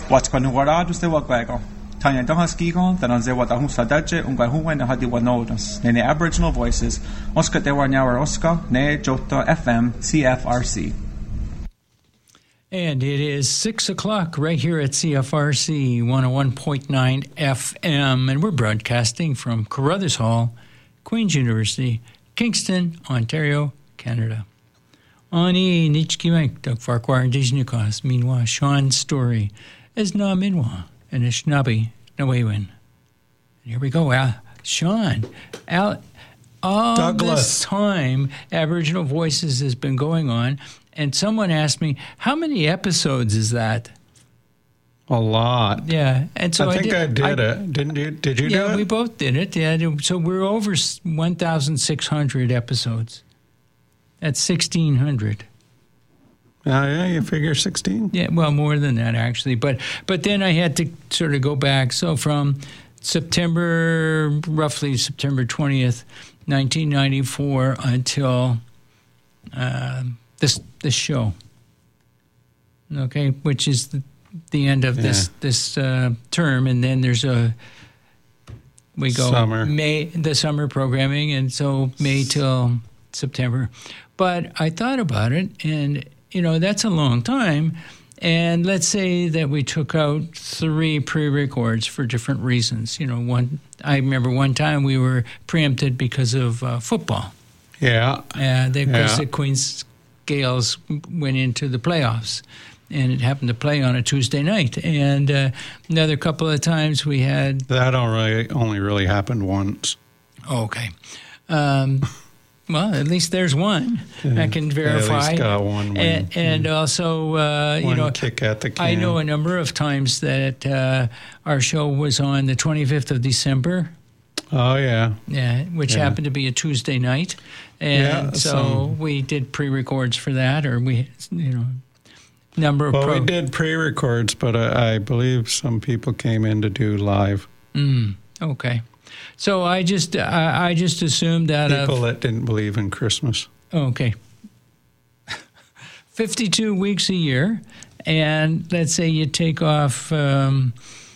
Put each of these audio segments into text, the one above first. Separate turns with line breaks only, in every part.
Watskwanuwaradu se wakwego. Tanya Donhaskigon, that on Zewa Dahusa Daje, Ungahuan Hadiwanodas, Nene Aboriginal Voices, Oscar de Warnauer Oscar, Ne Jota FM, CFRC.
And it is 6 o'clock right here at CFRC 101.9 FM, and we're broadcasting from Carruthers Hall, Queen's University, Kingston, Ontario, Canada. Ani Nichkiwank, Doug Farquhar, Indigenous Cause, Minwa, Sean Story, is Na Minwa, and Ishnabi, Nawewin. Here we go, Sean. All
Douglas.
This time, Aboriginal Voices has been going on, and someone asked me, how many episodes is that?
A lot.
Yeah. And so
I think I did it. Didn't you? Did you do it?
Yeah, we both did it. Yeah. So we're over 1,600 episodes. That's 1,600.
Yeah, you figure 16?
Yeah, well, more than that, actually. But then I had to sort of go back. So from roughly September 20th, 1994 until this show, okay, which is the end of this term, and then there's we go
summer.
the summer programming, and so May till September. But I thought about it, and that's a long time. And let's say that we took out 3 pre-records for different reasons. I remember one time we were preempted because of football.
Yeah.
Because the Queen's Gales went into the playoffs, and it happened to play on a Tuesday night. And another couple of times we had...
That only really happened once.
Okay. Well, at least there's one. I can verify.
At least got one win.
And also,
one kick at the can.
I know a number of times that our show was on the 25th of December.
Oh, yeah.
Yeah, which happened to be a Tuesday night. And so we did pre-records for that, or number of...
Well, we did pre-records, but I believe some people came in to do live.
Okay. So I just assumed that
people that didn't believe in Christmas.
Okay. 52 weeks a year, and let's say you take off, 5.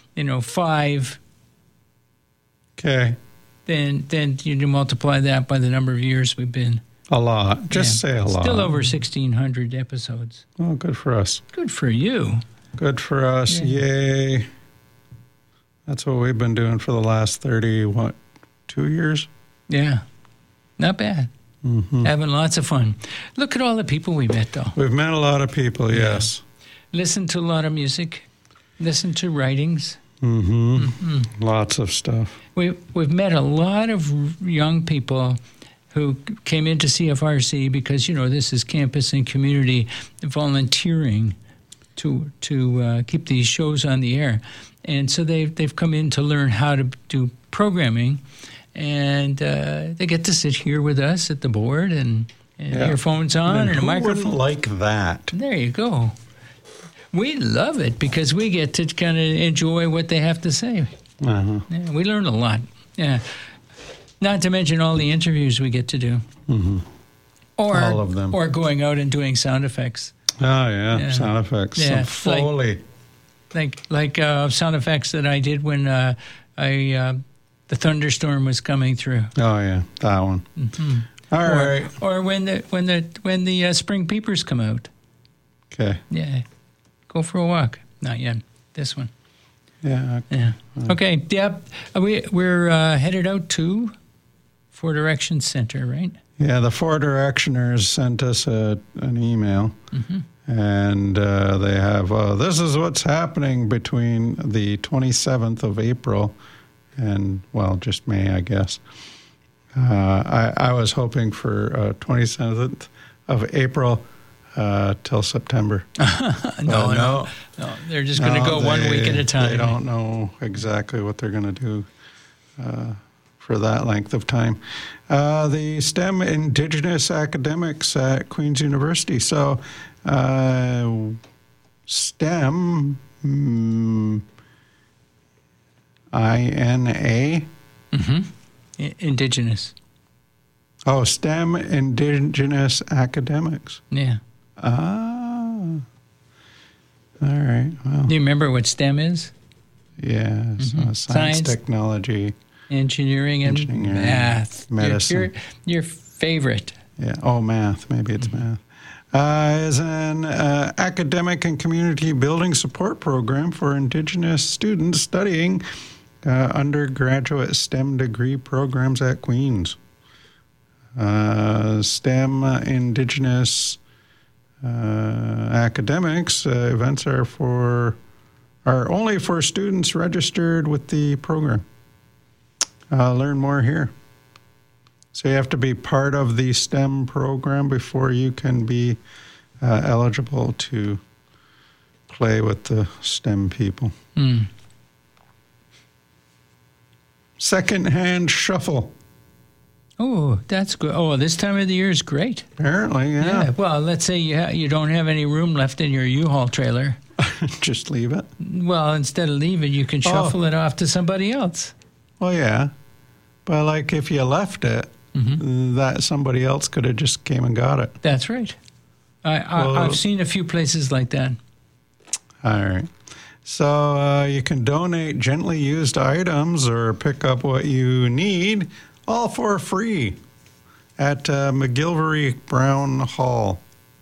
Okay.
Then you multiply that by the number of years we've been.
A lot. Just say a lot.
Still over 1,600 episodes.
Oh, good for us.
Good for you.
Good for us. Yeah. Yay. That's what we've been doing for the last 2 years?
Yeah. Not bad.
Mm-hmm.
Having lots of fun. Look at all the people we met, though.
We've met a lot of people, yes.
Listened to a lot of music. Listened to writings.
Mm-hmm. Mm-hmm. Lots of stuff.
We've met a lot of young people who came into CFRC because, this is campus and community volunteering to keep these shows on the air. And so they've come in to learn how to do programming, and they get to sit here with us at the board and earphones on and a microphone.
Who wouldn't like that?
There you go. We love it because we get to kind of enjoy what they have to say.
Uh-huh.
Yeah, we learn a lot. Yeah. Not to mention all the interviews we get to do.
Mm-hmm. All of them.
Or going out and doing sound effects.
Oh, yeah. Sound effects.
Yeah.
Some Foley.
Like sound effects that I did when the thunderstorm was coming through.
Oh yeah, that one.
Mm-hmm.
All right.
Or when the spring peepers come out.
Okay.
Yeah, go for a walk. Not yet. This one.
Yeah.
Yeah. Okay. Yep. We're headed out to Four Directions Center, right?
Yeah. The Four Directioners sent us an email. Mm-hmm. And they have, this is what's happening between the 27th of April and, just May, I guess. I was hoping for 27th of April till September.
No. They're just going to go 1 week at a time.
They don't know exactly what they're going to do for that length of time. The STEM Indigenous Academics at Queen's University. So... STEM, INA.
Mm-hmm. Indigenous.
Oh, STEM Indigenous Academics.
Yeah.
All right. Well,
Do you remember what STEM is?
yeah. So science, technology,
engineering, and math.
medicine.
Your favorite.
Yeah. Oh, math. Maybe it's math. Is an academic and community building support program for Indigenous students studying undergraduate STEM degree programs at Queen's. STEM Indigenous academics events are only for students registered with the program. Learn more here. So you have to be part of the STEM program before you can be eligible to play with the STEM people. Second-hand shuffle.
Oh, that's good. Oh, this time of the year is great.
Apparently, yeah.
Well, let's say you don't have any room left in your U-Haul trailer.
Just leave it.
Well, instead of leave it, you can shuffle it off to somebody else.
Well, yeah. But like if you left it, that somebody else could have just came and got it.
That's right. I've seen a few places like that.
All right. So you can donate gently used items or pick up what you need, all for free, at McGilvery Brown Hall.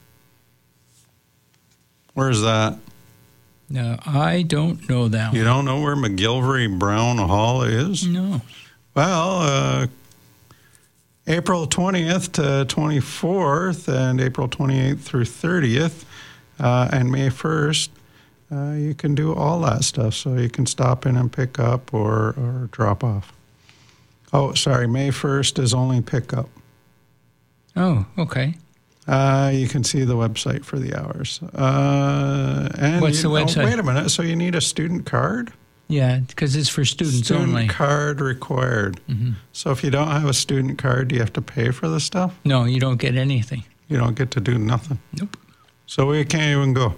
Where's that?
No, I don't know that
You don't know where McGilvery Brown Hall is?
No.
Well, April 20th to 24th and April 28th through 30th and May 1st, you can do all that stuff. So you can stop in and pick up or drop off. Oh, sorry, May 1st is only pickup.
Oh, okay.
You can see the website for the hours. And
What's the website?
Wait a minute. So you need a student card?
Yeah, because it's for students only.
Student card required. So if you don't have a student card, do you have to pay for the stuff?
No, you don't get anything.
You don't get to do nothing.
Nope.
So we can't even go.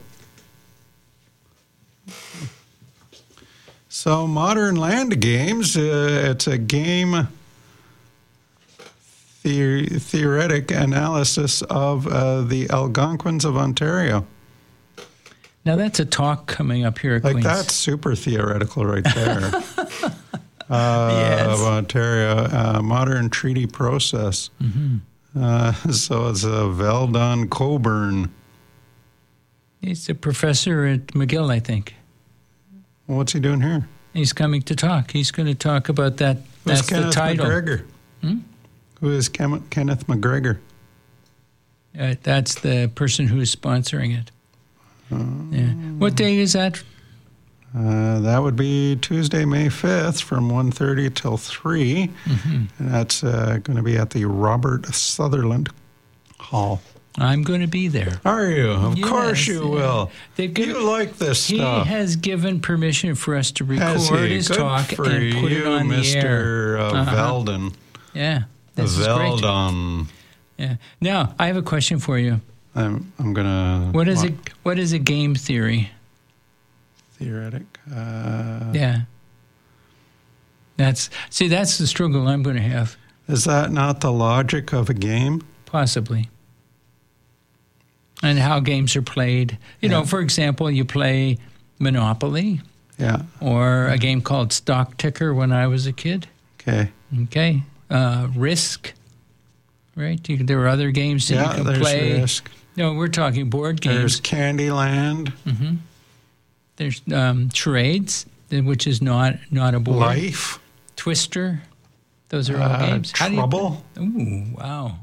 So Modern Land Games, it's a game theoretic analysis of the Algonquins of Ontario.
Now that's a talk coming up here at
Like
Queen's.
that's super theoretical right there.
Yes.
Of Ontario, modern treaty process. So it's Veldon Coburn.
He's a professor at McGill, I think.
Well, what's he doing here?
He's coming to talk. He's going to talk about that.
Who's
That's
Kenneth
the title.
McGregor? Who is Kenneth McGregor?
That's the person who is sponsoring it. Yeah. What day is that?
That would be Tuesday, May 5th from 1:30 till 3. And that's going to be at the Robert Sutherland Hall.
I'm going to be there.
Are you? Of
Yes,
course you will.
They've
You like this
He
stuff.
has given permission for us to
Has
record
he?
his
Good
talk
for
and put it on
Mr.
the air.
Veldon.
Yeah, this is great.
Veldon.
Yeah. Now, I have a question for you.
I'm going to...
What is a game theory?
Theoretic.
Yeah. That's the struggle I'm going to have.
Is that not the logic of a game?
Possibly. And how games are played. You know, for example, you play Monopoly.
Yeah.
Or a game called Stock Ticker when I was a kid.
Okay.
Okay. Risk. Right? There are other games that you can
there's
play.
Risk.
No, we're talking board games.
There's Candyland.
There's charades, which is not a board.
Life.
Twister. Those are all games.
Trouble.
Ooh, wow.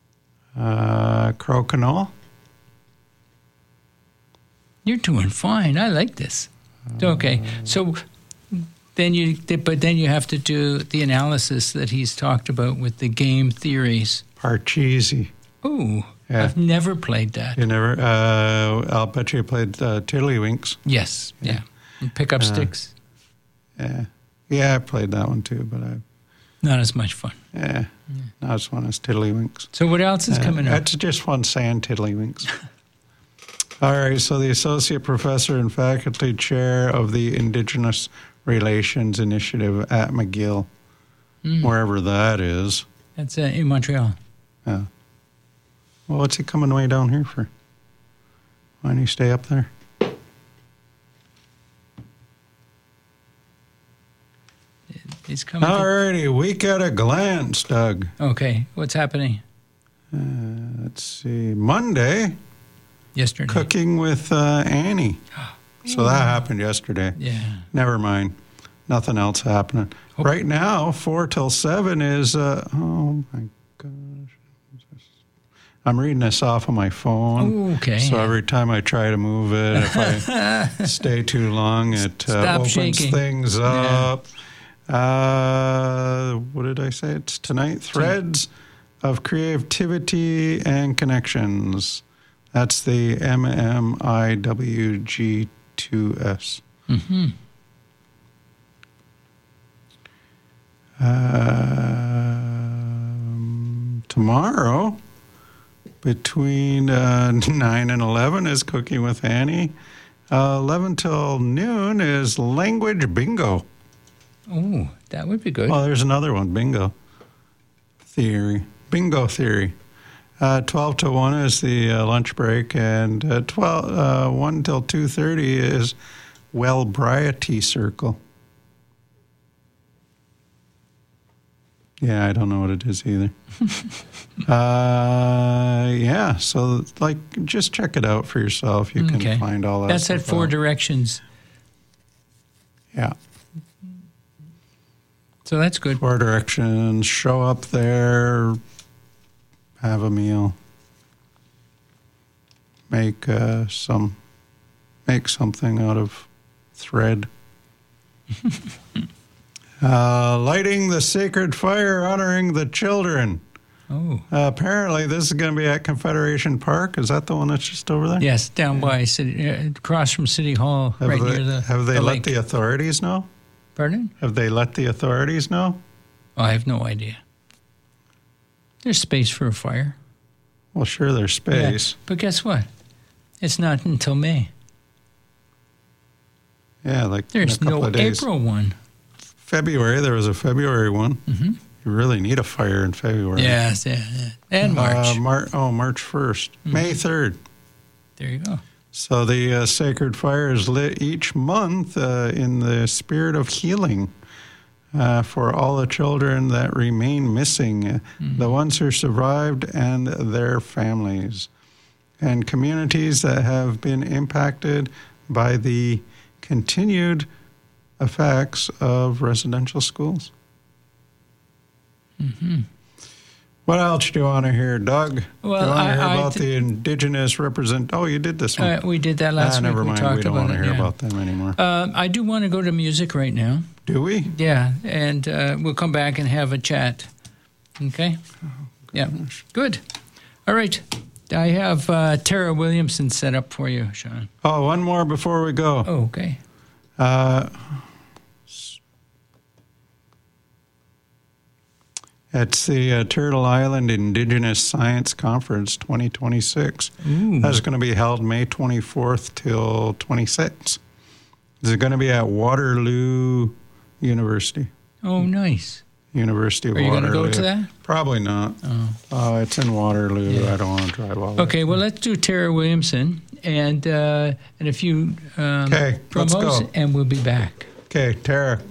Crokinole.
You're doing fine. I like this. Okay. So then you have to do the analysis that he's talked about with the game theories.
Parcheesi.
Ooh.
Yeah.
I've never played that.
You never? I'll bet you played Tiddlywinks.
Yes. Yeah. And pick up sticks.
Yeah. Yeah, I played that one too, but
Not as much fun.
not as fun as Tiddlywinks.
So what else is coming up?
That's just fun saying Tiddlywinks. All right, so the Associate Professor and Faculty Chair of the Indigenous Relations Initiative at McGill, wherever that is.
That's in Montreal.
Yeah. Well, what's he coming way down here for? Why don't you stay up there?
He's coming.
All righty, week at a glance, Doug.
Okay, what's happening?
Let's see. Monday,
Yesterday.
cooking with Annie. So that happened yesterday.
Yeah.
Never mind. Nothing else happening.
Oh.
Right now, 4 till 7 is, oh my gosh. I'm reading this off of my phone.
Oh, okay.
So every time I try to move it, if I stay too long, it opens
shaking.
things up. What did I say? It's tonight. Threads of Creativity and Connections. That's the MMIWG2S.
Mm-hmm.
Tomorrow, between 9 and 11 is Cooking with Annie. 11 till noon is Language Bingo.
Oh, that would be good.
Oh, there's another one, Bingo Theory. 12 to 1 is the lunch break, and 1 till 2:30 is Wellbriety Circle. Yeah, I don't know what it is either. Yeah, so just check it out for yourself. You can find all that.
That's at
stuff
Four
out.
Directions.
Yeah.
So that's good.
4 Directions. Show up there. Have a meal. Make something out of thread. Lighting the sacred fire, honoring the children.
Oh.
Apparently, this is going to be at Confederation Park. Is that the one that's just over there?
Yes, down by City, across from City Hall,
Have
right
they,
near the
Have they
the
let
lake.
the authorities know?
Pardon?
Have they let the authorities know?
Oh, I have no idea. There's space for a fire.
Well, sure, there's space.
Yeah, but guess what? It's not until May.
Yeah, like
There's
in a couple
no
of days.
April one.
February, there was a February one.
Mm-hmm.
You really need a fire in February.
Yes, yeah. And March.
March 1st.
Mm-hmm.
May 3rd.
There you go.
So the sacred fire is lit each month in the spirit of healing for all the children that remain missing, the ones who survived and their families, and communities that have been impacted by the continued effects of residential schools.
Mm-hmm.
What else do you want to hear, Doug?
Well,
do you want to hear
I
about the indigenous Oh, you did this one.
We did that last week.
Never mind.
talked
We don't
about
want to
it,
hear
yeah.
about them anymore.
I do want to go to music right now.
Do we?
Yeah, and we'll come back and have a chat. Okay? Yeah, good. All right. I have Tara Williamson set up for you, Sean.
Oh, one more before we go.
Oh, okay.
It's the Turtle Island Indigenous Science Conference 2026.
Ooh.
That's going to be held May 24th till 26th. It's going to be at Waterloo University.
Oh, nice.
University of
Are you
Waterloo.
going to go to that?
Probably not.
Oh.
It's in Waterloo.
Yeah.
I don't want to drive all the
Okay, well, let's do Tara Williamson and a few
Okay, let's
promos,
go.
and we'll be back.
Okay, Tara.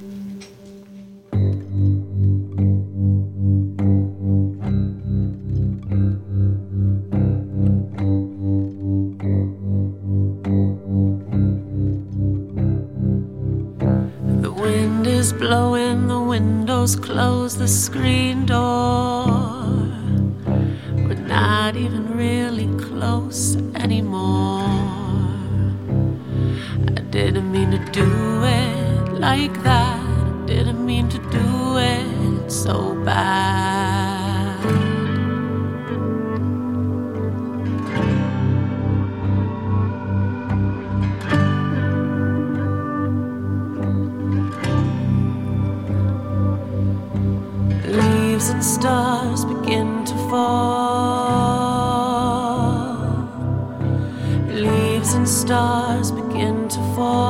The wind is blowing, the windows close, the screen door. We're not even really close anymore. I didn't mean to do it like that. I didn't mean to do it so bad. Leaves and stars begin to fall. Leaves and stars begin to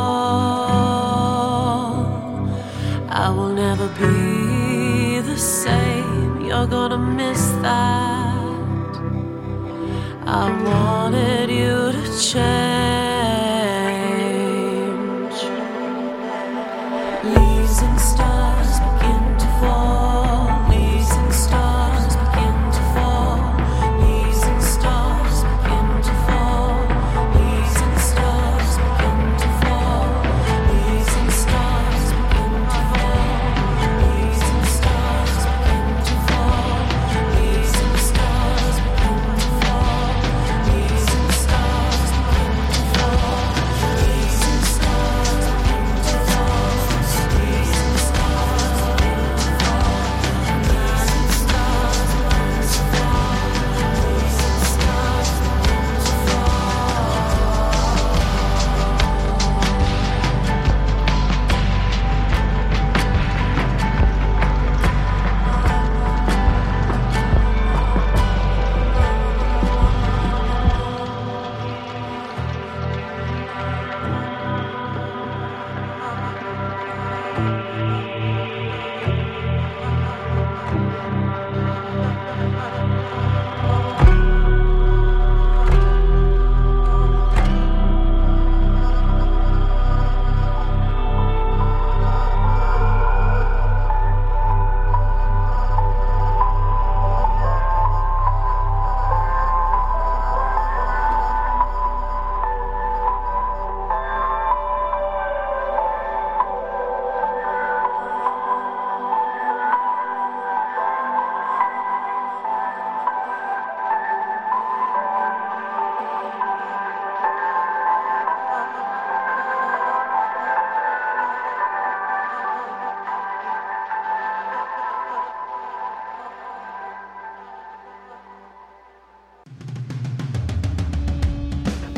fall. I will never be the same. You're gonna miss that. I wanted you to change. Leaves and stars begin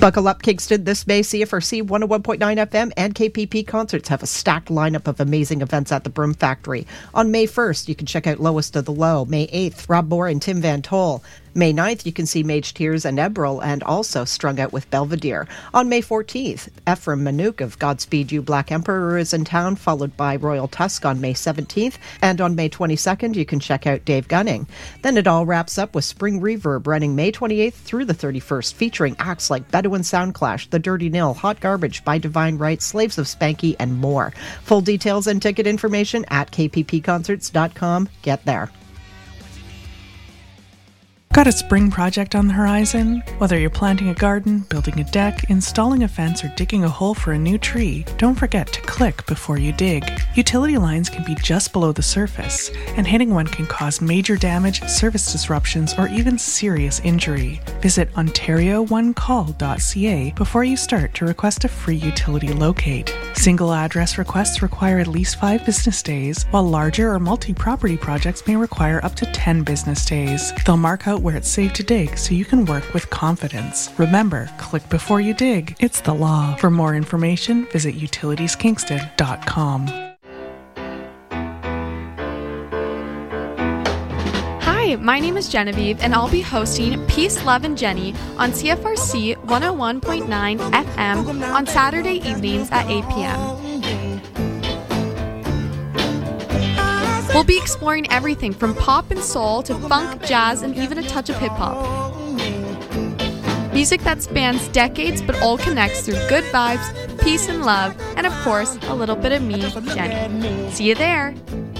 Buckle up, Kingston. This May, CFRC 101.9 FM and KPP Concerts have a stacked lineup of amazing events at the Broom Factory. On May 1st, you can check out Lowest of the Low. May 8th, Rob Moore and Tim Van Toll. May 9th, you can see Mage Tears and Ebril, and also Strung Out with Belvedere. On May 14th, Ephraim Manouk of Godspeed You Black Emperor is in town, followed by Royal Tusk on May 17th. And on May 22nd, you can check out Dave Gunning. Then it all wraps up with Spring Reverb running May 28th through the 31st, featuring acts like Bedouin Soundclash, The Dirty Nil, Hot Garbage, By Divine Right, Slaves of Spanky, and more. Full details and ticket information at kppconcerts.com. Get there.
Got a spring project on the horizon? Whether you're planting a garden, building a deck, installing a fence, or digging a hole for a new tree, don't forget to click before you dig. Utility lines can be just below the surface, and hitting one can cause major damage, service disruptions, or even serious injury. Visit OntarioOneCall.ca before you start to request a free utility locate. Single address requests require at least 5 business days, while larger or multi-property projects may require up to 10 business days. They'll mark out where it's safe to dig so you can work with confidence. Remember, click before you dig. It's the law. For more information, visit utilitieskingston.com.
Hi, my name is Genevieve, and I'll be hosting Peace, Love, and Jenny on CFRC 101.9 FM on Saturday evenings at 8 p.m. We'll be exploring everything from pop and soul to funk, jazz, and even a touch of hip-hop. Music that spans decades but all connects through good vibes, peace and love, and of course, a little bit of me, Jenny. See you there!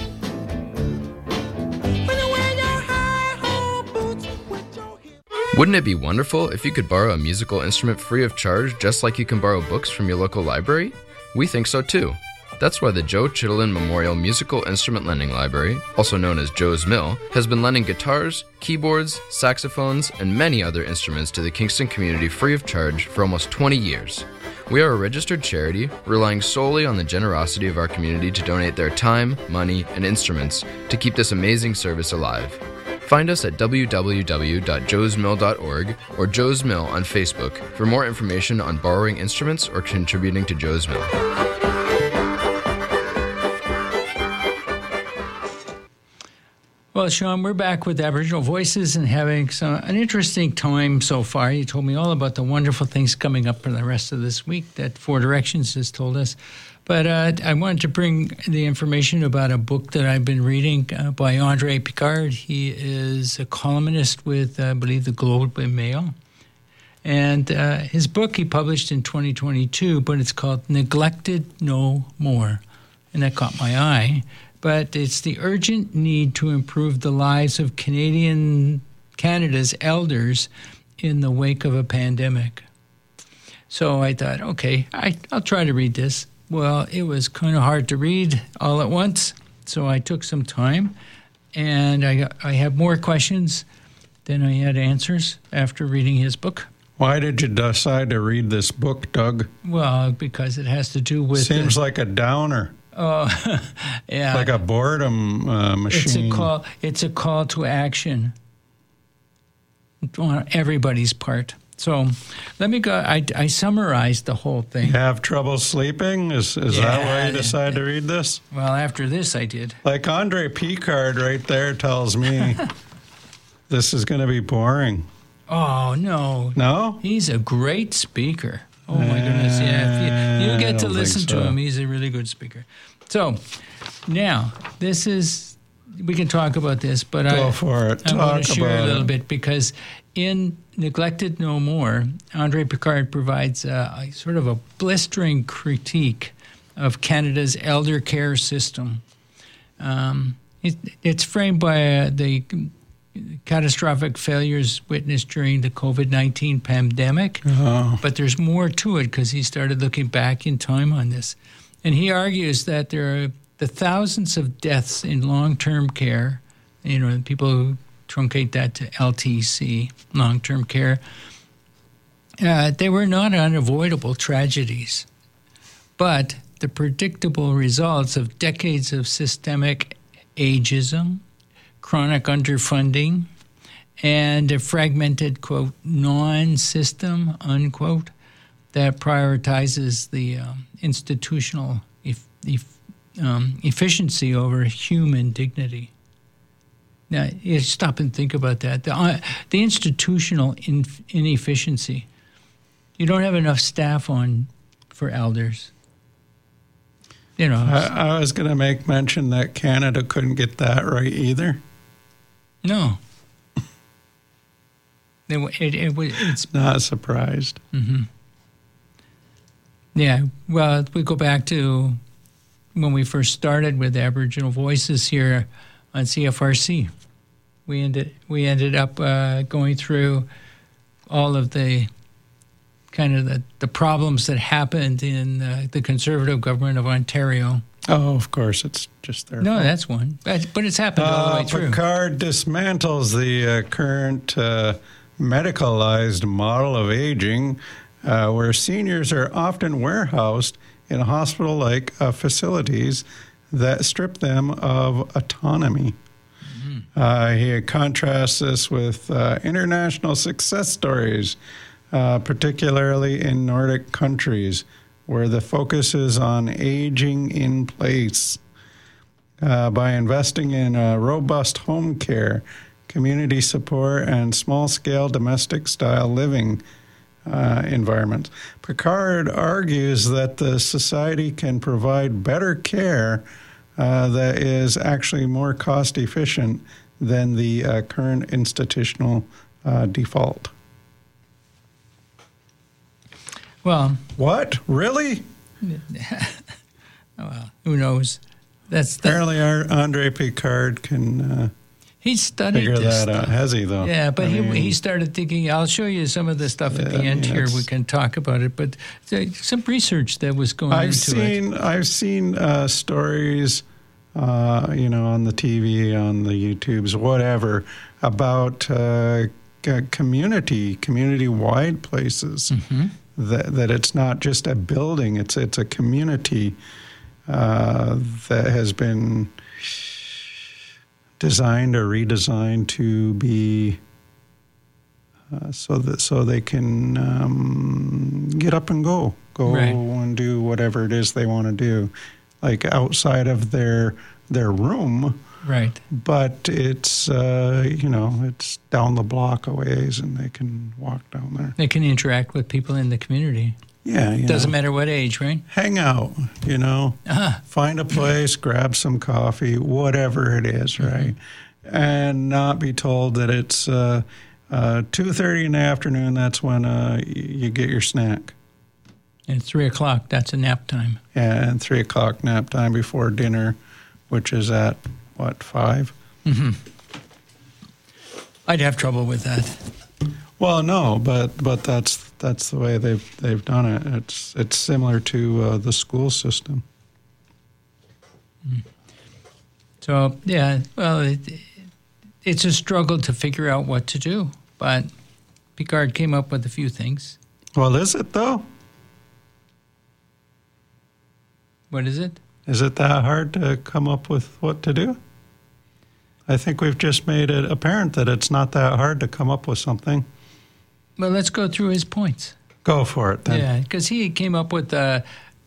Wouldn't it be wonderful if you could borrow a musical instrument free of charge just like you can borrow books from your local library? We think so too. That's why the Joe Chittenden Memorial Musical Instrument Lending Library, also known as Joe's Mill, has been lending guitars, keyboards, saxophones, and many other instruments to the Kingston community free of charge for almost 20 years. We are a registered charity, relying solely on the generosity of our community to donate their time, money, and instruments to keep this amazing service alive. Find us at www.joesmill.org or Joe's Mill on Facebook for more information on borrowing instruments or contributing to Joe's Mill.
Well, Sean, we're back with Aboriginal Voices and having an interesting time so far. You told me all about the wonderful things coming up for the rest of this week that Four Directions has told us. But I wanted to bring the information about a book that I've been reading by Andre Picard. He is a columnist with, I believe, the Globe and Mail. And his book he published in 2022, but it's called Neglected No More. And that caught my eye. But it's the urgent need to improve the lives of Canada's elders in the wake of a pandemic. So I thought, okay, I'll try to read this. Well, it was kind of hard to read all at once, so I took some time, and I have more questions than I had answers after reading his book.
Why did you decide to read this book, Doug?
Well, because it has to do with...
Seems like a downer.
Oh, yeah.
Like a boredom machine.
It's a call to action on everybody's part. So let me go. I summarized the whole thing.
You have trouble sleeping? Is that why you decided to read this?
Well, after this, I did.
Like Andre Picard right there tells me this is going to be boring.
Oh, no.
No?
He's a great speaker. Oh, my goodness, yeah. If you get to listen to him, he's a really good speaker. So, now, we can talk about this, but I want to share a little bit because in Neglected No More, Andre Picard provides a sort of a blistering critique of Canada's elder care system. It's framed by the catastrophic failures witnessed during the COVID-19 pandemic, but there's more to it because he started looking back in time on this. And he argues that there are the thousands of deaths in long-term care, people who truncate that to LTC, long-term care, they were not unavoidable tragedies, but the predictable results of decades of systemic ageism, chronic underfunding, and a fragmented, quote, non-system, unquote, that prioritizes the institutional efficiency over human dignity. Now, you stop and think about that. The institutional inefficiency. You don't have enough staff on for elders. You know,
I was going to make mention that Canada couldn't get that right either.
No. It's
not surprised.
Mm-hmm. Yeah, well, we go back to when we first started with Aboriginal Voices here on CFRC. We ended up going through all of the kind of the problems that happened in the Conservative government of Ontario.
Oh, of course, it's just their
No,
fault.
that's one. But it's happened all the way through.
Picard dismantles the current medicalized model of aging where seniors are often warehoused in hospital-like facilities that strip them of autonomy. He contrasts this with international success stories, particularly in Nordic countries, where the focus is on aging in place. By investing in robust home care, community support, and small-scale domestic-style living environments. Picard argues that the society can provide better care that is actually more cost-efficient than the current institutional default.
Well,
what? Really?
Well, who knows?
Apparently Andre Picard can
he studied
figure
this
that out.
stuff.
Has he, though?
Yeah, but he started thinking, I'll show you some of the stuff at the end here. We can talk about it. But some research that was going into it.
I've seen stories, on the TV, on the YouTubes, whatever, about community-wide places.
Mm-hmm.
That it's not just a building; it's a community that has been designed or redesigned to be so they can get up and go right. And do whatever it is they want to do, like outside of their room.
Right.
But it's it's down the block a ways, and they can walk down there.
They can interact with people in the community.
Yeah,
doesn't matter what age, right?
Hang out, find a place, grab some coffee, whatever it is, right? Mm-hmm. And not be told that it's 2:30 in the afternoon. That's when you get your snack.
And it's 3:00. That's a nap time.
Yeah, and 3:00 nap time before dinner, which is at 5?
Mm-hmm. I'd have trouble with that.
Well, no, but that's the way they've done it. It's similar to the school system.
So yeah, well, it's a struggle to figure out what to do. But Picard came up with a few things.
Well, is it though?
What is it?
Is it that hard to come up with what to do? I think we've just made it apparent that it's not that hard to come up with something.
Well, let's go through his points.
Go for it, then.
Yeah, because he came up with a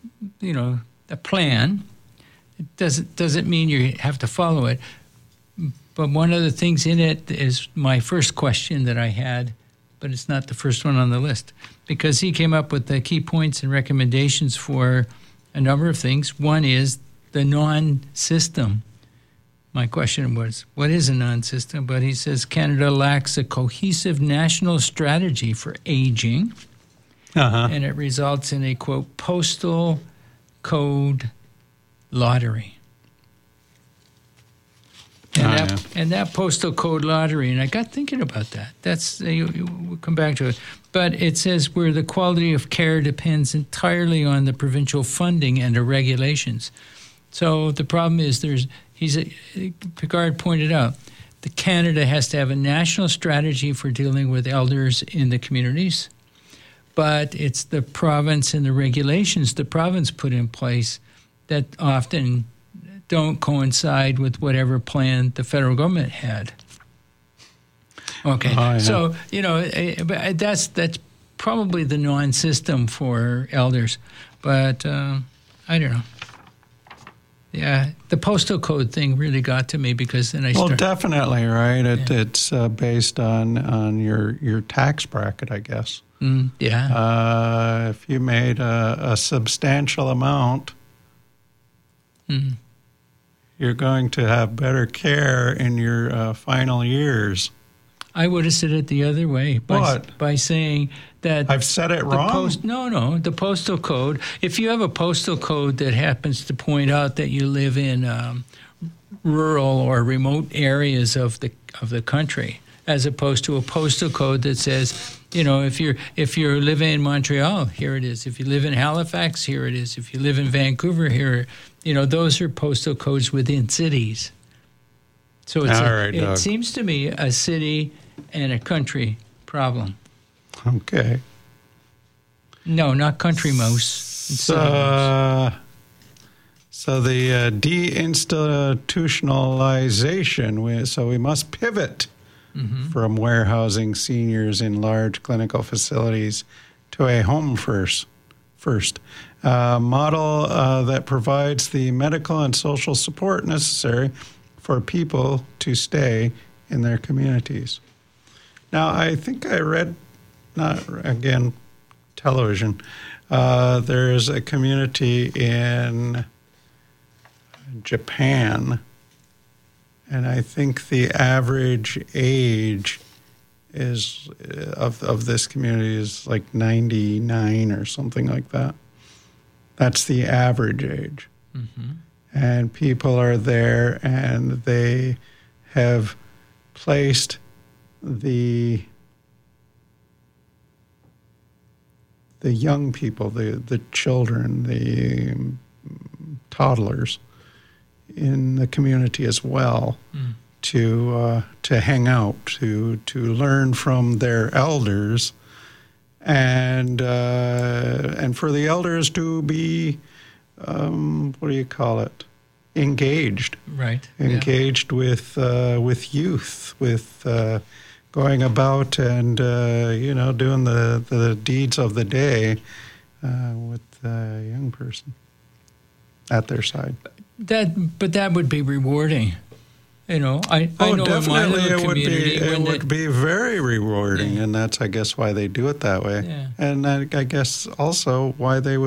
plan. It doesn't mean you have to follow it. But one of the things in it is my first question that I had, but it's not the first one on the list, because he came up with the key points and recommendations for a number of things. One is the non-system. My question was, what is a non-system? But he says Canada lacks a cohesive national strategy for aging, and it results in a, quote, postal code lottery. And that postal code lottery, and I got thinking about that. We'll come back to it. But it says where the quality of care depends entirely on the provincial funding and the regulations. So the problem is Picard pointed out, that Canada has to have a national strategy for dealing with elders in the communities, but it's the province and the regulations the province put in place that often don't coincide with whatever plan the federal government had. Okay.
Oh, yeah.
So, but that's probably the non-system for elders. But I don't know. Yeah, the postal code thing really got to me because then
definitely, right? It's based on your tax bracket, I guess.
Yeah.
If you made a substantial amount, you're going to have better care in your final years.
I would have said it the other way. By saying that
I've said it wrong?
The postal code. If you have a postal code that happens to point out that you live in rural or remote areas of the country, as opposed to a postal code that says, if you're living in Montreal, here it is. If you live in Halifax, here it is. If you live in Vancouver, here, those are postal codes within cities. So it seems to me a city and a country problem.
Okay.
No, not country mouse.
So the deinstitutionalization, so we must pivot from warehousing seniors in large clinical facilities to a home first model that provides the medical and social support necessary for people to stay in their communities. Now, I think I read, television, there's a community in Japan, and I think the average age is of this community is like 99 or something like that. That's the average age. And people are there, and they have placed the young people, the children, the toddlers in the community as well to hang out, to learn from their elders, and for the elders to be engaged,
right?
Engaged with youth, with going about and doing the deeds of the day with a young person at their side.
But that would be rewarding. I know
definitely
in my little community
it would be very rewarding, and that's, I guess, why they do it that way.
Yeah.
And I guess also why they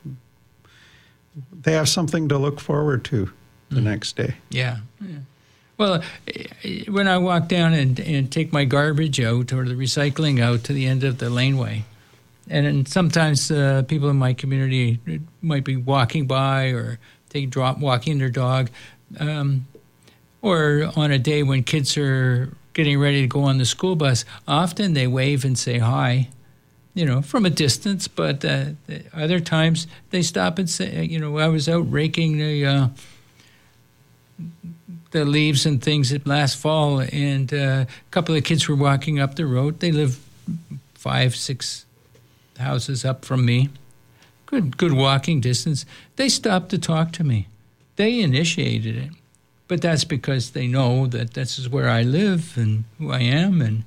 have something to look forward to the next day.
Yeah. Well, when I walk down and take my garbage out or the recycling out to the end of the laneway, and sometimes people in my community might be walking by or walking their dog, or on a day when kids are getting ready to go on the school bus, often they wave and say hi, from a distance, but other times they stop and say, I was out raking the leaves and things last fall, and a couple of kids were walking up the road. They live 5-6 houses up from me. Good walking distance. They stopped to talk to me. They initiated it. But that's because they know that this is where I live and who I am, and,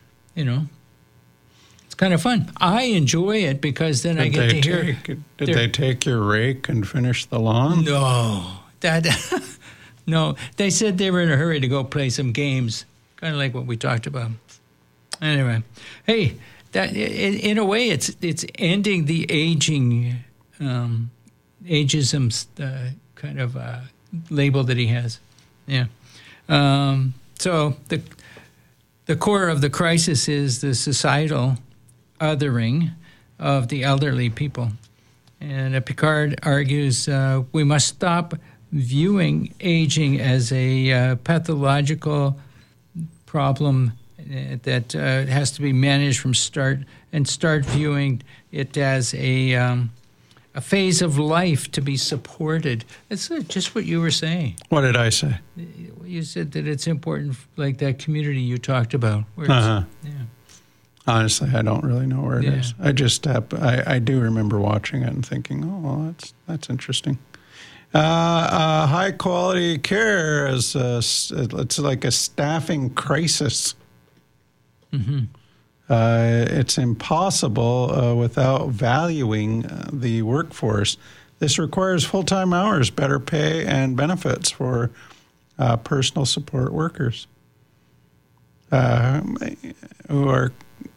it's kind of fun. I enjoy it because then I get to hear...
Did they take your rake and finish the lawn?
No. No. They said they were in a hurry to go play some games, kind of like what we talked about. Anyway, hey, that in a way, it's ending the ageism kind of label that he has. Yeah. So the core of the crisis is the societal othering of the elderly people. And Picard argues we must stop viewing aging as a pathological problem that has to be managed from start, and start viewing it as a phase of life to be supported. It's just what you were saying.
What did I say?
You said that it's important, like that community you talked about. Where
Yeah.
Honestly,
I don't really know where it is. I just I do remember watching it and thinking, oh, well, that's interesting. High quality care is it's like a staffing crisis. It's impossible without valuing the workforce. This requires full-time hours, better pay, and benefits for personal support workers who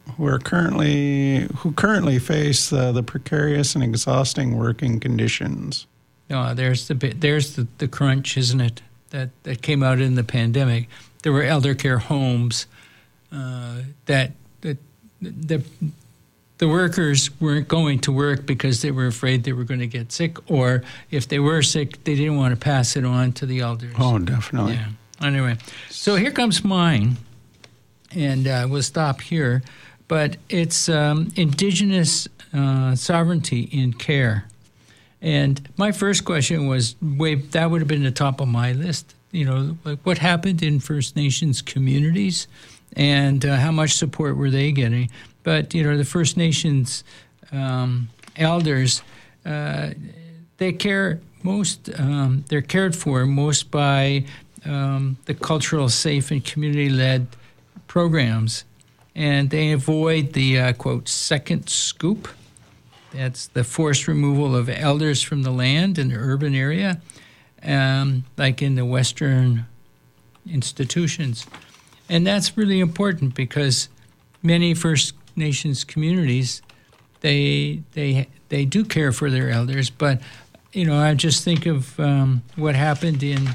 currently face the precarious and exhausting working conditions.
No, there's the crunch, isn't it? That came out in the pandemic. There were elder care homes that the workers weren't going to work because they were afraid they were going to get sick, or if they were sick, they didn't want to pass it on to the elders.
Oh, definitely.
Yeah. Anyway, so here comes mine, and we'll stop here. But it's Indigenous sovereignty in care. And my first question was, that would have been the top of my list. You know, like what happened in First Nations communities and how much support were they getting? But, you know, the First Nations elders, they care most, they're cared for most by the cultural, safe, and community-led programs. And they avoid the, quote, second scoop. That's the forced removal of elders from the land in the urban area, like in the Western institutions. And that's really important because many First Nations communities, they do care for their elders. But, you know, I just think of what happened in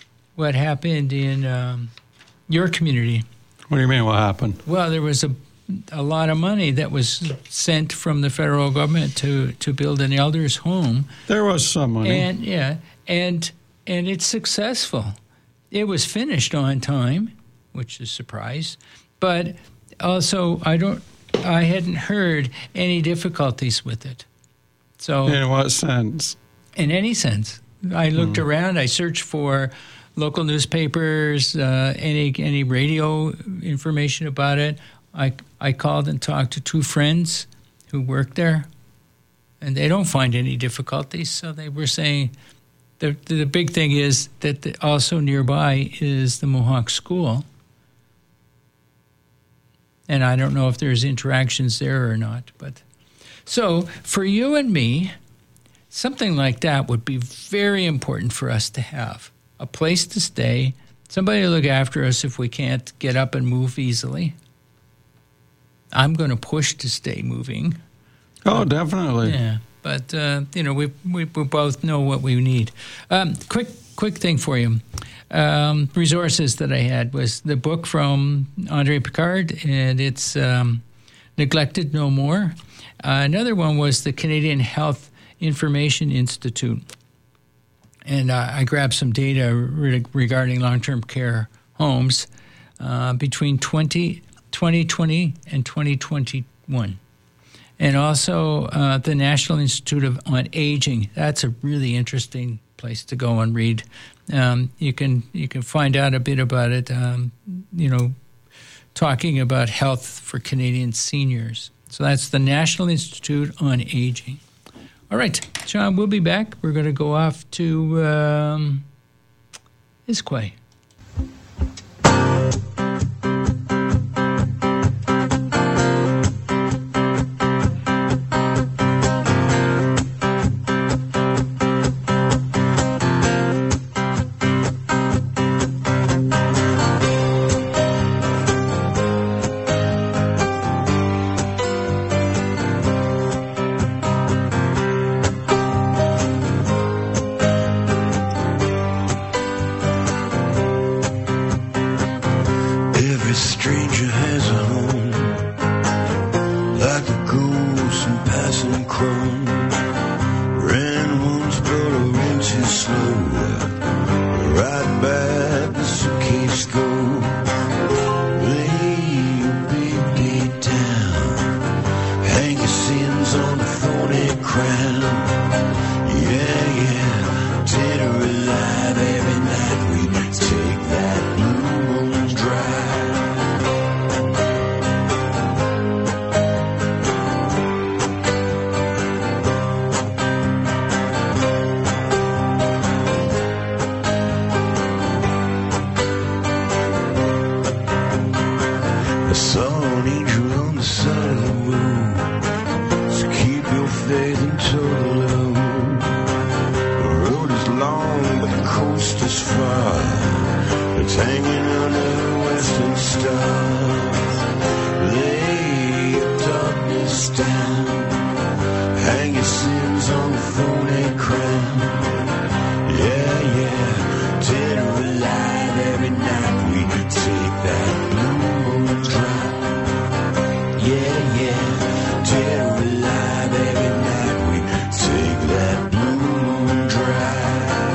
your community.
What do you mean, what happened?
Well, there was a lot of money that was sent from the federal government to build an elders' home.
There was some money.
And it's successful. It was finished on time, which is a surprise. But also, I hadn't heard any difficulties with it. So
in what sense?
In any sense. I looked around, I searched for local newspapers, any radio information about it. I called and talked to two friends who work there, and they don't find any difficulties. So they were saying the big thing is that also nearby is the Mohawk School. And I don't know if there's interactions there or not. But so for you and me, something like that would be very important for us to have. A place to stay, somebody to look after us if we can't get up and move easily. I'm going to push to stay moving.
Oh, definitely.
Yeah, but you know, we both know what we need. Quick thing for you. Resources that I had was the book from Andre Picard, and it's Neglected No More. Another one was the Canadian Health Information Institute. And I grabbed some data regarding long-term care homes between 2020 and 2021. And also the National Institute on Aging. That's a really interesting place to go and read. You can find out a bit about it, you know, talking about health for Canadian seniors. So that's the National Institute on Aging. All right, John, we'll be back. We're going to go off to Isquay.
hanging under the western stars. Lay your darkness down, hang your sins on the thorny crown. Yeah, yeah, dead or alive, every night we take that blue moon drive. Yeah, yeah, dead or alive, every night we take that blue moon drive.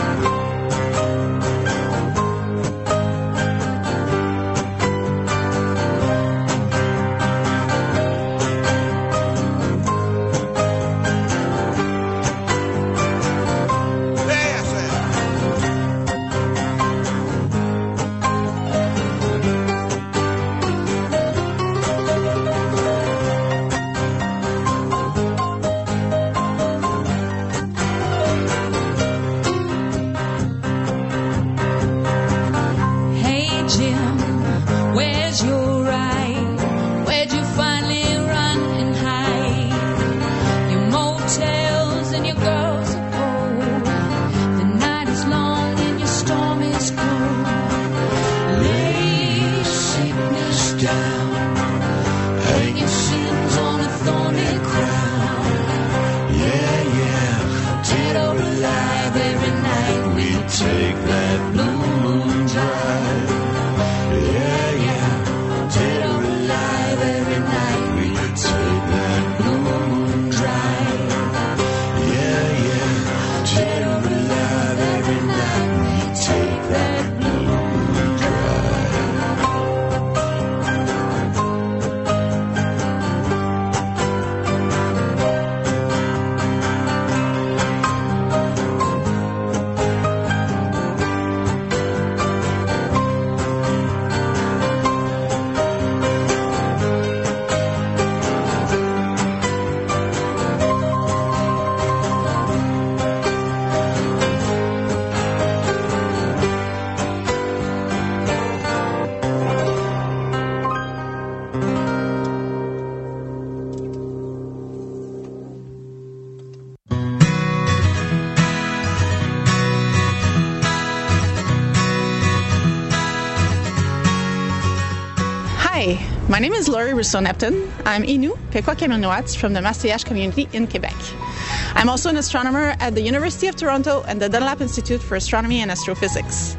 My name is Laurie Rousseau-Neptune. I'm Innu, Pequot-Kaminoats from the Massillage community in Quebec. I'm also an astronomer at the University of Toronto and the Dunlap Institute for Astronomy and Astrophysics.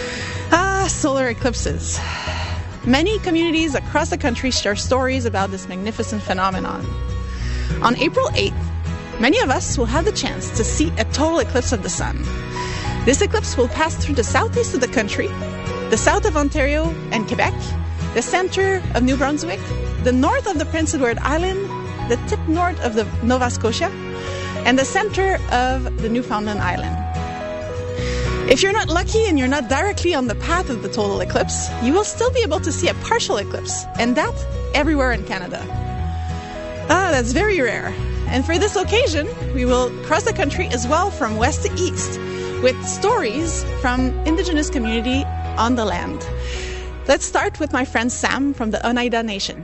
Solar eclipses. Many communities across the country share stories about this magnificent phenomenon. On April 8th, many of us will have the chance to see a total eclipse of the sun. This eclipse will pass through the southeast of the country, the south of Ontario and Quebec, the center of New Brunswick, the north of the Prince Edward Island, the tip north of the Nova Scotia, and the center of the Newfoundland Island. If you're not lucky and you're not directly on the path of the total eclipse, you will still be able to see a partial eclipse, and that everywhere in Canada. That's very rare. And for this occasion, we will cross the country as well from west to east with stories from Indigenous community on the land. Let's start with my friend Sam from the Oneida Nation.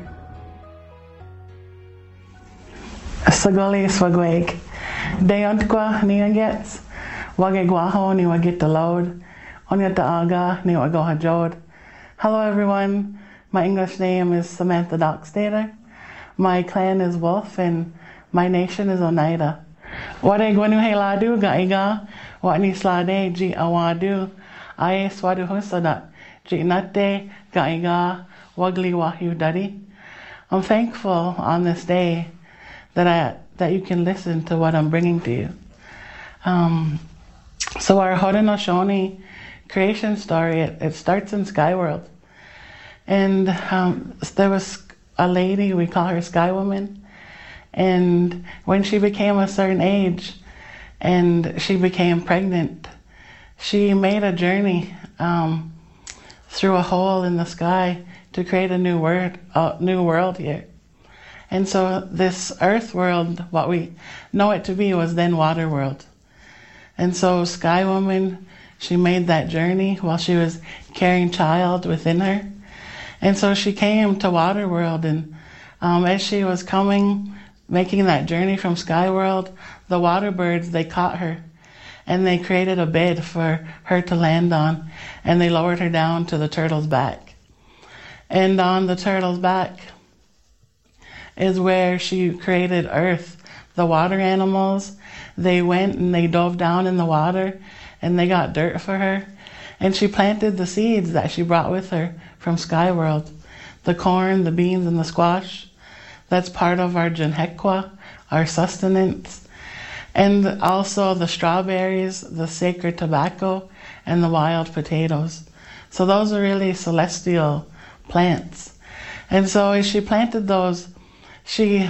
Sagoli swagweg. Deontqua ni agets. Wagegwaho ni wagitalod. Onyata aga ni wagohajod. Hello everyone. My English name is Samantha Dockstader. My clan is Wolf and my nation is Oneida. Wade gwanu heladu gaiga. Watni slade ji awadu. Aye swadu husadat. Jinate Gaiga Wagli Wahyu Dari. I'm thankful on this day that you can listen to what I'm bringing to you. So our Haudenosaunee creation story, it starts in Skyworld. And there was a lady, we call her Sky Woman, and when she became a certain age and she became pregnant, she made a journey through a hole in the sky to create a new world here. And so this earth world, what we know it to be, was then water world. And so Sky Woman, she made that journey while she was carrying child within her. And so she came to water world, and as she was coming, making that journey from Sky World, the water birds, they caught her. and they created a bed for her to land on, and they lowered her down to the turtle's back. And on the turtle's back is where she created Earth. The water animals, they went and they dove down in the water and they got dirt for her. And she planted the seeds that she brought with her from Skyworld. The corn, the beans, and the squash. That's part of our Jinhekwa, our sustenance. And also the strawberries, the sacred tobacco, and the wild potatoes. So those are really celestial plants. And so as she planted those, she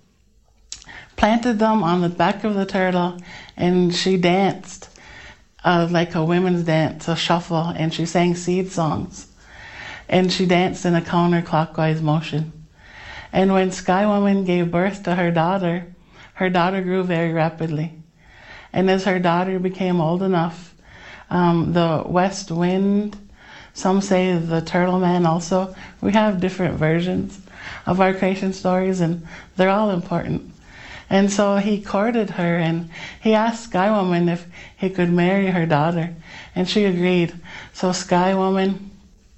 planted them on the back of the turtle, and she danced like a women's dance, a shuffle, and she sang seed songs. And she danced in a counterclockwise motion. And when Sky Woman gave birth to her daughter grew very rapidly. And as her daughter became old enough, the west wind, some say the turtle man also, we have different versions of our creation stories, and they're all important. And so he courted her, and he asked Sky Woman if he could marry her daughter, and she agreed. So Sky Woman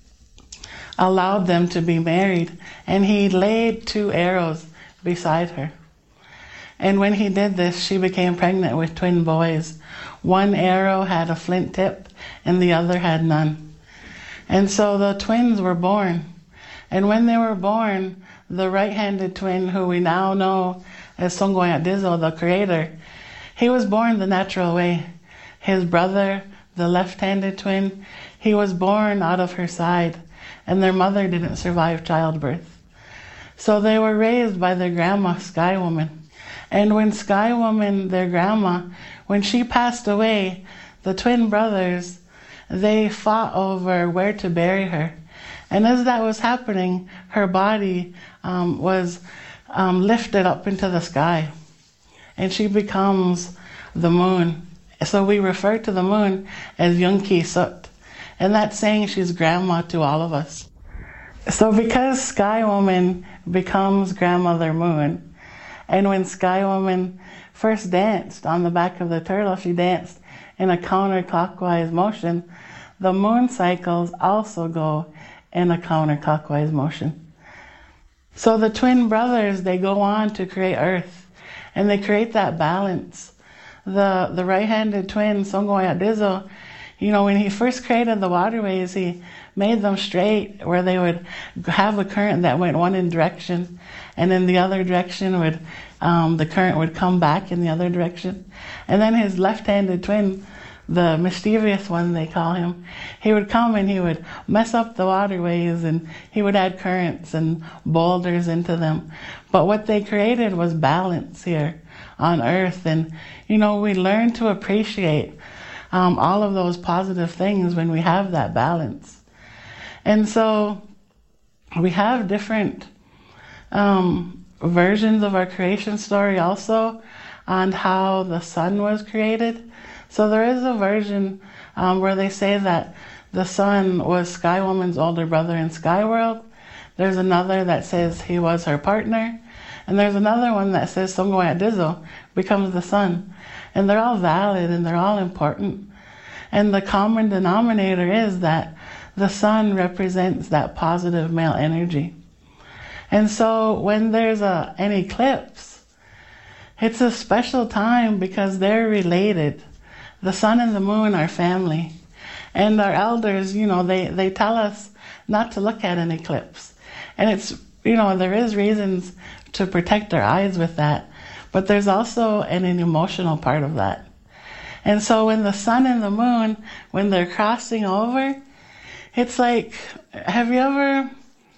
allowed them to be married, and he laid 2 arrows beside her. And when he did this, she became pregnant with twin boys. One arrow had a flint tip, and the other had none. And so the twins were born. And when they were born, the right-handed twin, who we now know as Songgoya Dizo, the creator, he was born the natural way. His brother, the left-handed twin, he was born out of her side, and their mother didn't survive childbirth. So they were raised by their grandma, Sky Woman. And when Sky Woman, their grandma, when she passed away, the twin brothers, they fought over where to bury her. And as that was happening, her body was lifted up into the sky, and she becomes the moon. So we refer to the moon as Yunki Sut, and that's saying she's grandma to all of us. So because Sky Woman becomes grandmother moon, and when Sky Woman first danced on the back of the turtle, she danced in a counterclockwise motion. The moon cycles also go in a counterclockwise motion. So the twin brothers, they go on to create Earth, and they create that balance. The right-handed twin, Songgoya Dizo, when he first created the waterways, he made them straight, where they would have a current that went one direction, and in the other direction the current would come back in the other direction. And then his left-handed twin, the mischievous one they call him, he would come and he would mess up the waterways, and he would add currents and boulders into them. But what they created was balance here on Earth, and we learn to appreciate all of those positive things when we have that balance. And so we have different versions of our creation story also on how the sun was created. So there is a version where they say that the sun was Sky Woman's older brother in Skyworld. There's another that says he was her partner. And there's another one that says Songgoya Dizo becomes the sun. And they're all valid and they're all important. And the common denominator is that the sun represents that positive male energy. And so when there's an eclipse, it's a special time because they're related. The sun and the moon are family. And our elders, they tell us not to look at an eclipse. And it's, there is reasons to protect our eyes with that. But there's also an emotional part of that. And so when the sun and the moon, when they're crossing over, it's like, have you ever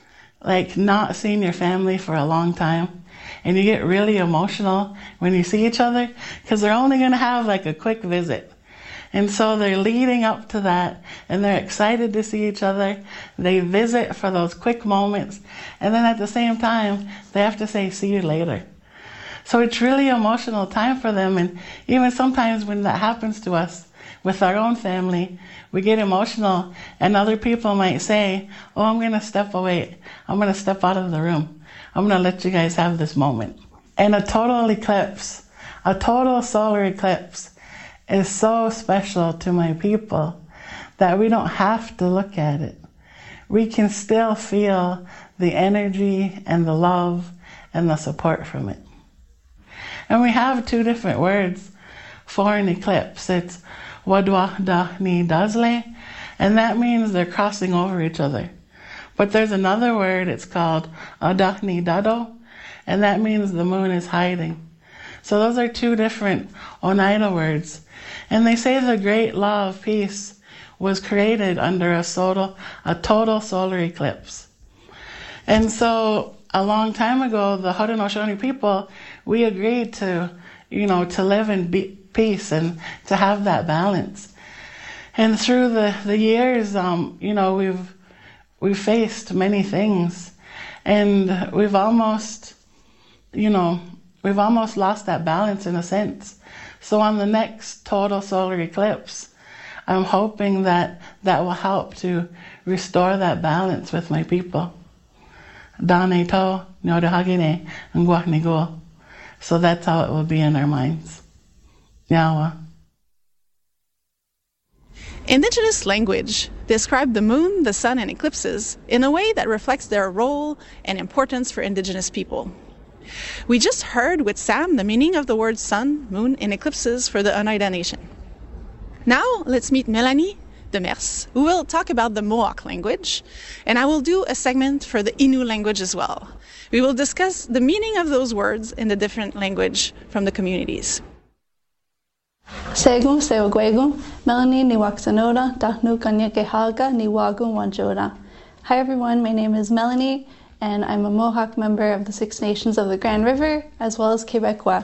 not seen your family for a long time? And you get really emotional when you see each other because they're only going to have a quick visit. And so they're leading up to that, and they're excited to see each other. They visit for those quick moments, and then at the same time, they have to say, see you later. So it's really emotional time for them, and even sometimes when that happens to us with our own family, we get emotional, and other people might say, oh, I'm going to step away. I'm going to step out of the room. I'm going to let you guys have this moment. And a total eclipse, a total solar eclipse, is so special to my people that we don't have to look at it. We can still feel the energy and the love and the support from it. And we have two different words for an eclipse. It's wadwa da ni dazle, and that means they're crossing over each other. But there's another word, it's called adahni dado, and that means the moon is hiding. So those are two different Oneida words. And they say the great law of peace was created under a total solar eclipse. And so a long time ago, the Haudenosaunee people, we agreed to live in peace and to have that balance. And through the years, we've faced many things, and we've almost lost that balance in a sense. So on the next total solar eclipse, I'm hoping that will help to restore that balance with my people. Dane to, Nodahagine, and Guachnigul. So that's how it will be in our minds. Yawa.
Indigenous language describe the moon, the sun, and eclipses in a way that reflects their role and importance for Indigenous people. We just heard with Sam the meaning of the words sun, moon, and eclipses for the Oneida Nation. Now let's meet Melanie Demers, who will talk about the Mohawk language, and I will do a segment for the Innu language as well. We will discuss the meaning of those words in the different language from the communities.
Segu Sewagwegu, Melanie Niwaksanoda, Dahnu Kanyakehaga, Niwagu Wanjoda. Hi everyone, my name is Melanie, and I'm a Mohawk member of the Six Nations of the Grand River, as well as Quebecois.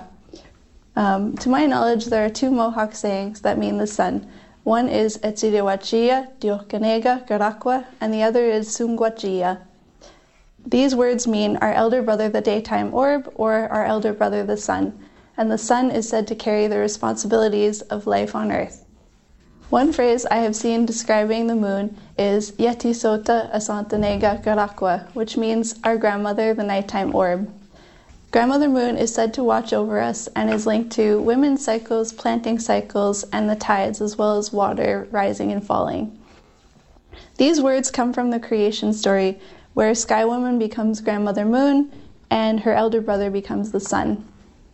To my knowledge, there are two Mohawk sayings that mean the sun. One is Etzidewachia, Diokkanega, Garakwa, and the other is Sungwachia. These words mean our elder brother the daytime orb, or our elder brother the sun, and the sun is said to carry the responsibilities of life on earth. One phrase I have seen describing the moon is Yeti Sota Asantanega Garakwa, which means our grandmother the nighttime orb. Grandmother Moon is said to watch over us and is linked to women's cycles, planting cycles, and the tides, as well as water rising and falling. These words come from the creation story, where Sky Woman becomes Grandmother Moon and her elder brother becomes the sun.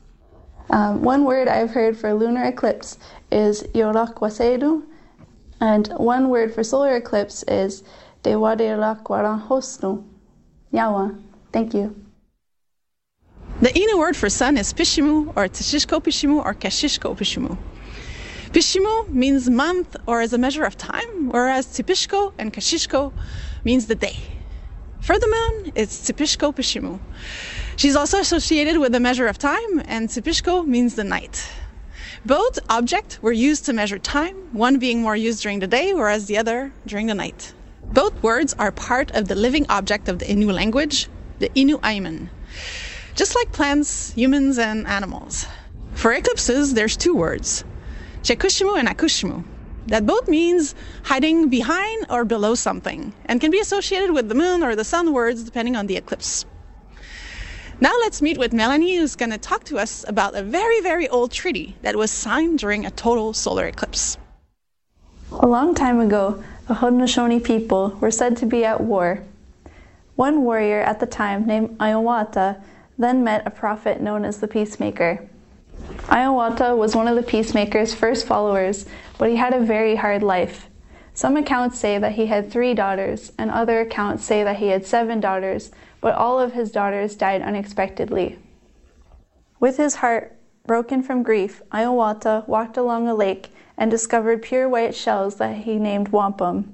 One word I've heard for lunar eclipse is Yorakwasedu, and one word for solar eclipse is Dewaderakwaranhosnu. Yawa. Thank you.
The Innu word for sun is Pishimu, or Tishishko Pishimu, or Kashishko Pishimu. Pishimu means month or as a measure of time, whereas Tipishko and Kashishko means the day. For the moon, it's Tipishko Pishimu. She's also associated with the measure of time, and Tipishko means the night. Both objects were used to measure time, one being more used during the day, whereas the other during the night. Both words are part of the living object of the Innu language, the Innu Aiman. Just like plants, humans, and animals. For eclipses, there's two words, Chekushimu and Akushimu, that both means hiding behind or below something, and can be associated with the moon or the sun words depending on the eclipse. Now let's meet with Melanie, who's going to talk to us about a very, very old treaty that was signed during a total solar eclipse.
A long time ago, the Haudenosaunee people were said to be at war. One warrior at the time, named Iowata, then met a prophet known as the Peacemaker. Iowata was one of the Peacemaker's first followers, but he had a very hard life. Some accounts say that he had 3 daughters, and other accounts say that he had 7 daughters, but all of his daughters died unexpectedly. With his heart broken from grief, Iowata walked along a lake and discovered pure white shells that he named wampum.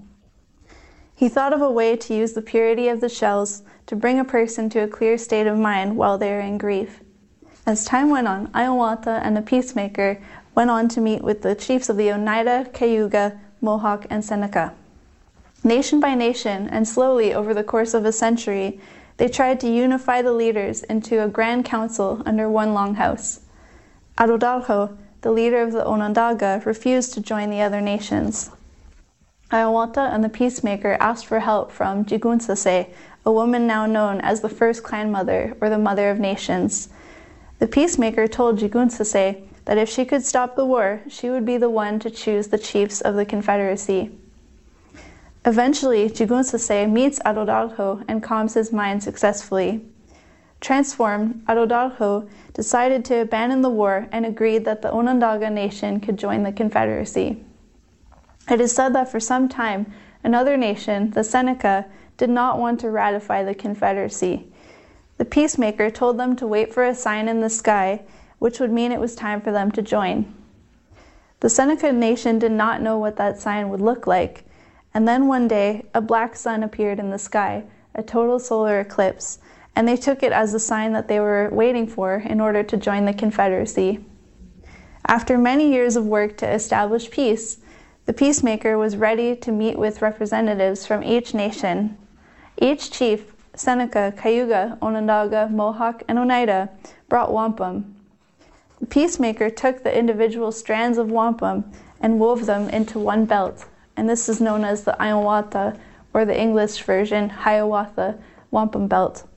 He thought of a way to use the purity of the shells to bring a person to a clear state of mind while they are in grief. As time went on, Iowata and the Peacemaker went on to meet with the chiefs of the Oneida, Cayuga, Mohawk, and Seneca. Nation by nation, and slowly over the course of a century, they tried to unify the leaders into a grand council under one longhouse. Arodalho, the leader of the Onondaga, refused to join the other nations. Iowata and the Peacemaker asked for help from Jigunsase, a woman now known as the first clan mother, or the Mother of Nations. The Peacemaker told Jigunsase, that if she could stop the war, she would be the one to choose the chiefs of the Confederacy. Eventually, Tecumseh meets Adolfo and calms his mind successfully. Transformed, Adolfo decided to abandon the war and agreed that the Onondaga Nation could join the Confederacy. It is said that for some time, another nation, the Seneca, did not want to ratify the Confederacy. The peacemaker told them to wait for a sign in the sky, which would mean it was time for them to join. The Seneca Nation did not know what that sign would look like, and then one day, a black sun appeared in the sky, a total solar eclipse, and they took it as a sign that they were waiting for in order to join the Confederacy. After many years of work to establish peace, the peacemaker was ready to meet with representatives from each nation. Each chief, Seneca, Cayuga, Onondaga, Mohawk, and Oneida, brought wampum. The peacemaker took the individual strands of wampum and wove them into one belt, and this is known as the Iowata, or the English version, Hiawatha, wampum belt.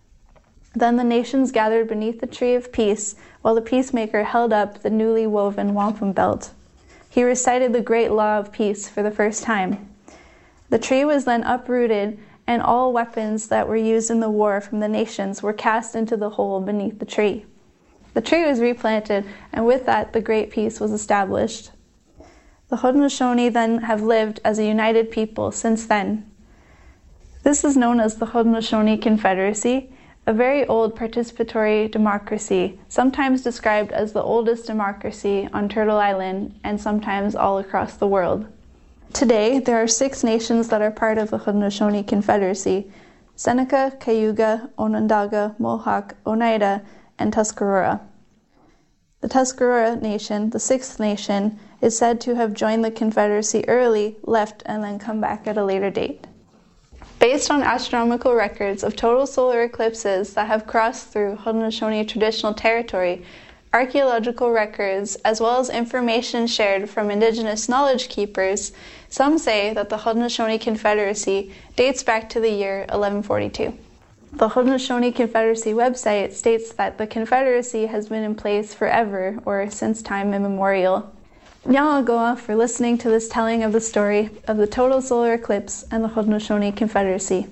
Then the nations gathered beneath the tree of peace, while the peacemaker held up the newly woven wampum belt. He recited the great law of peace for the first time. The tree was then uprooted, and all weapons that were used in the war from the nations were cast into the hole beneath the tree. The tree was replanted, and with that the great peace was established. The Haudenosaunee then have lived as a united people since then. This is known as the Haudenosaunee Confederacy, a very old participatory democracy, sometimes described as the oldest democracy on Turtle Island and sometimes all across the world. Today, there are 6 nations that are part of the Haudenosaunee Confederacy: Seneca, Cayuga, Onondaga, Mohawk, Oneida, and Tuscarora. The Tuscarora Nation, the 6th nation, is said to have joined the Confederacy early, left, and then come back at a later date. Based on astronomical records of total solar eclipses that have crossed through Haudenosaunee traditional territory, archaeological records, as well as information shared from Indigenous knowledge keepers, some say that the Haudenosaunee Confederacy dates back to the year 1142. The Haudenosaunee Confederacy website states that the Confederacy has been in place forever, or since time immemorial. Nya'agoa for listening to this telling of the story of the total solar eclipse and the Haudenosaunee Confederacy.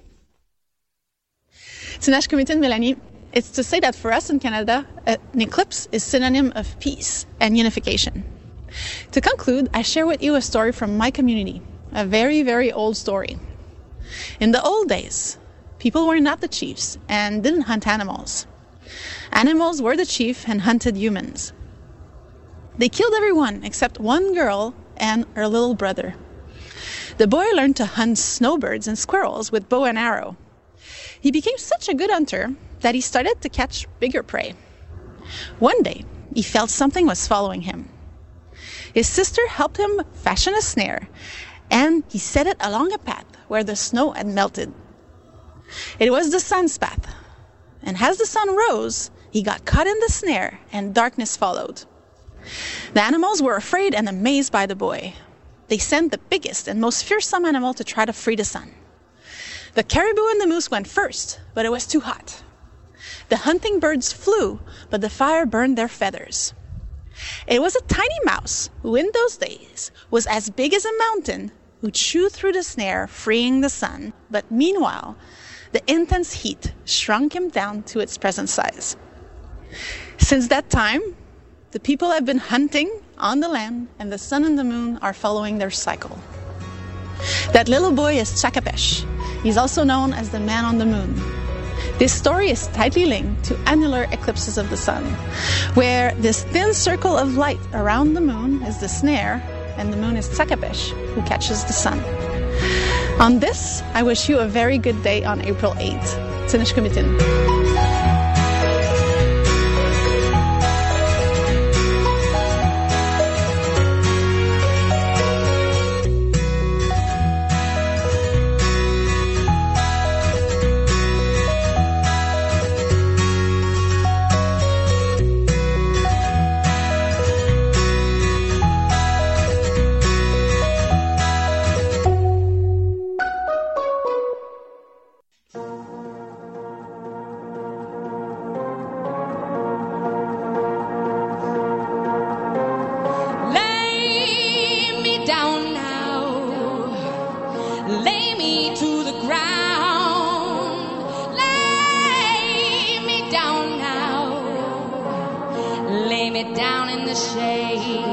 Tinashkumitin Melanie, it's to say that for us in Canada, an eclipse is synonym of peace and unification. To conclude, I share with you a story from my community, a very, very old story. In the old days, people were not the chiefs and didn't hunt animals. Animals were the chief and hunted humans. They killed everyone except one girl and her little brother. The boy learned to hunt snowbirds and squirrels with bow and arrow. He became such a good hunter that he started to catch bigger prey. One day, he felt something was following him. His sister helped him fashion a snare, and he set it along a path where the snow had melted. It was the sun's path, and as the sun rose, he got caught in the snare, and darkness followed. The animals were afraid and amazed by the boy. They sent the biggest and most fearsome animal to try to free the sun. The caribou and the moose went first, but it was too hot. The hunting birds flew, but the fire burned their feathers. It was a tiny mouse who in those days was as big as a mountain who chewed through the snare, freeing the sun, but meanwhile, the intense heat shrunk him down to its present size. Since that time, the people have been hunting on the land, and the sun and the moon are following their cycle. That little boy is Chakapesh. He's also known as the man on the moon. This story is tightly linked to annular eclipses of the sun, where this thin circle of light around the moon is the snare, and the moon is Chakapesh, who catches the sun. On this, I wish you a very good day on April 8th. Tinashkumitin.
down now. Lay me to the ground. Lay me down now. Lay me down in the shade.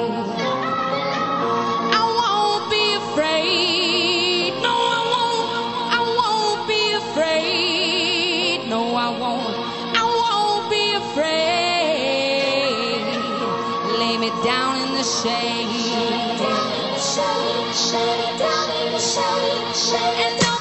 I won't be afraid. No, I won't. I won't be afraid. No, I won't. I won't be afraid. Lay me down in the shade. Down in the shade, down in the shade, and